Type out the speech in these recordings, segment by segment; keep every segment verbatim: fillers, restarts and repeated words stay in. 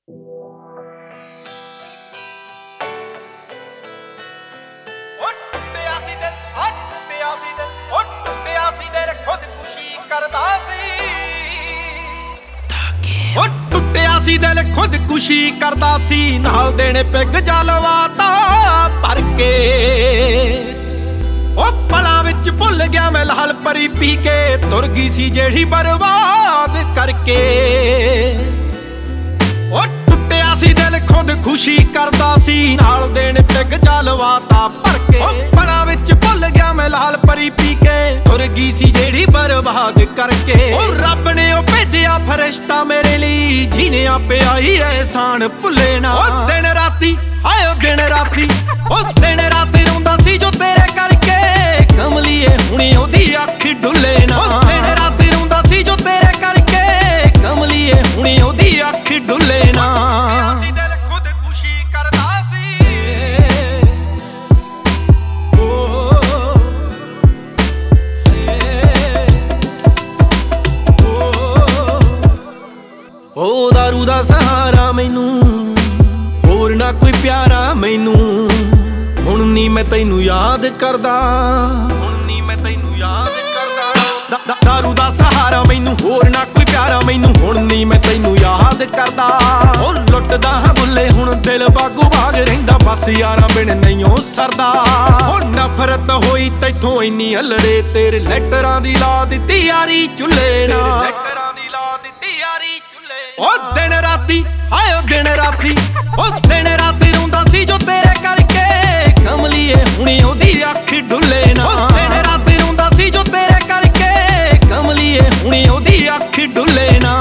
ਟੁੱਟਿਆ ਸੀ ਦਿਲ ਖੁਦਕੁਸ਼ੀ ਕਰਦਾ ਸੀ, ਨਾਲ ਦੇਣੇ ਪਿੱਗ ਜਲਵਾਤਾ ਭਰ ਕੇ। ਉਹ ਪਲਾਂ ਵਿੱਚ ਭੁੱਲ ਗਿਆ ਮੈਂ ਲਾਲ ਪਰੀ ਪੀ ਕੇ, ਤੁਰ ਗਈ ਸੀ ਜਿਹੜੀ ਬਰਬਾਦ ਕਰਕੇ। ਉਹ ਟੁੱਟਿਆ ਸੀ ਦਿਲ ਖੁਦਕੁਸ਼ੀ ਕਰਦਾ ਸੀ, ਨਾਲ ਦੇਣੇ ਪਿੱਗ ਜਲਵਾਤਾ ਭਰ ਕੇ। ਉਹ ਪਲਾਂ ਵਿੱਚ ਭੁੱਲ ਗਿਆ ਮੈਂ ਲਾਲ ਪਰੀ ਪੀ ਕੇ, ਤੁਰ ਗਈ ਸੀ ਜਿਹੜੀ ਬਰਬਾਦ ਕਰਕੇ। ਉਹ ਰੱਬ ਨੇ ਉਹ ਭੇਜਿਆ ਫਰਿਸ਼ਤਾ ਮੇਰੇ ਲਈ, ਜਿਹਨੇ ਆਪੇ ਆਈ ਐਹਸਾਨ ਭੁੱਲੇ ਨਾ। ਉਹ ਦਿਨ ਰਾਤੀ ਹਾਏ ਉਹ ਦਿਨ ਰਾਤੀ, ਉਹ ਦਿਨ ਰਾਤੀ ਰੋਂਦਾ ਸੀ ਜੋ ਤੇਰੇ ਕਰਕੇ, ਕਮਲੀਏ ਹੁਣੀ ਉਹਦੀ ਅੱਖ ਡੁੱਲੇ ਨਾ। ਉਹ ਦਿਨ ਰਾਤੀ ਰੋਂਦਾ ਸੀ ਜੋ ਤੇਰੇ ਕਰਕੇ, ਕਮਲੀਏ ਹੁਣੀ ਉਹਦੀ ਅੱਖ ਡੁੱਲੇ ਨਾ। ਦਿਲ ਖੁਦਕੁਸ਼ੀ ਕਰਦਾ ਸੀ, ਉਹ ਦਾਰੂ ਦਾ ਸਹਾਰਾ ਮੈਨੂੰ, ਹੋਰ ਨਾ ਕੋਈ ਪਿਆਰਾ ਮੈਨੂੰ। ਹੁਣ ਨੀ ਮੈਂ ਤੈਨੂੰ ਯਾਦ ਕਰਦਾ, ਹੁਣ ਨੀ ਮੈਂ ਤੈਨੂੰ ਯਾਦ ਕਰਦਾ। ਦਾਰੂ ਦਾ ਸਹਾਰਾ ਮੈਨੂੰ, ਹੋਰ ਨਾ ਕੋਈ ਪਿਆਰਾ ਮੈਨੂੰ। ਹੁਣ ਨੀ ਮੈਂ ਤੈਨੂੰ ਯਾਦ ਕਰਦਾ। ਉਹ ਲੁੱਟਦਾ ਹਾਂ ਬੁੱਲੇ ਹੁਣ ਦਿਲ ਬਾਗੂ ਬਾਗ ਰਹਿੰਦਾ, ਬਸ ਯਾਰਾਂ ਬਿਨ ਨਹੀਂ ਉਹ ਸਰਦਾ। ਉਹ ਨਫ਼ਰਤ ਹੋਈ ਤੈਥੋਂ ਇੰਨੀ ਅਲੜੇ, ਤੇਰੇ ਲੈਟਰਾਂ ਦੀ ਲਾ ਦਿੱਤੀ ਯਾਰੀ ਚੁੱਲੇ ਨਾ। ਲੈਟਰਾਂ ਦੀ ਲਾ ਦਿੱਤੀ ਯਾਰੀ ਚੁੱਲੇ। ਉਹ ਦਿਨ ਰਾਤੀ ਹਾਏ ਉਹ ਦਿਨ ਰਾਤੀ, ਉਹ ਦਿਨ ਰਾਤੀ ਰੋਂਦਾ ਸੀ ਜੋ ਤੇਰੇ ਕਰਕੇ, ਕਮਲੀਏ ਹੁਣੀ ਉਹਦੀ ਅੱਖ ਡੁੱਲੇ ਨਾ। ਉਹ ਦਿਨ ਰਾਤੀ ਰੋਂਦਾ ਸੀ ਜੋ ਤੇਰੇ ਕਰਕੇ, ਕਮਲੀਏ ਹੁਣੀ ਉਹਦੀ ਅੱਖ ਡੁੱਲੇ ਨਾ।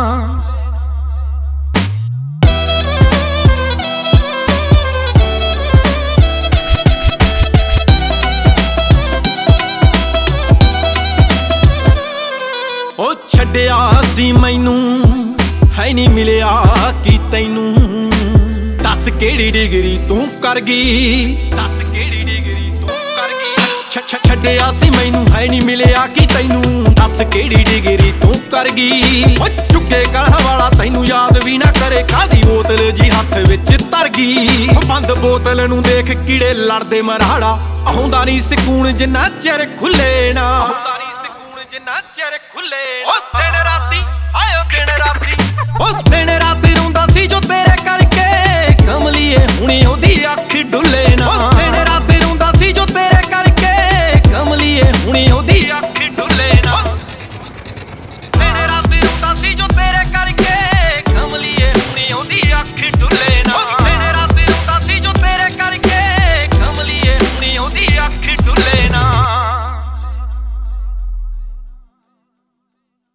ਉਹ ਛੱਡਿਆ ਸੀ ਮੈਨੂੰ, ਹੈ ਨੀ ਮਿਲਿਆ ਕੀ ਤੈਨੂੰ। ਦੱਸ ਕਿਹੜੀ ਡਿਗਰੀ ਤੂੰ ਕਰ ਗਈ, ਦੱਸ ਕਿਹੜੀ ਡਿਗਰੀ ਤੂੰ ਕਰ ਗਈ। ਛੱਡਿਆ ਸੀ ਮੈਨੂੰ, ਹੈ ਨੀ ਮਿਲਿਆ ਕੀ ਤੈਨੂੰ। ਦੱਸ ਕਿਹੜੀ ਡਿਗਰੀ ਤੂੰ ਕਰ ਗਈ। ਉਹ ਚੁੱਕੇ ਕਲਹ ਵਾਲਾ ਤੈਨੂੰ ਯਾਦ ਵੀ ਨਾ ਕਰੇ, ਕਾਦੀ ਬੋਤਲ ਜੀ ਹੱਥ ਵਿੱਚ ਧਰ ਗਈ। ਬੰਦ ਬੋਤਲ ਨੂੰ ਦੇਖ ਕੀੜੇ ਲੜਦੇ ਮਰਾੜਾ, ਆਉਂਦਾ ਨੀ ਸਕੂਨ ਜਿੰਨਾ ਚਿਰ ਖੁੱਲੇ ਨਾ। ਆਉਂਦਾ ਨੀ ਸਕੂਨ ਜਿੰਨਾ ਚਿਰ ਖੁੱਲੇ। ਉਹ ਦਿਨ ਰਾਤੀ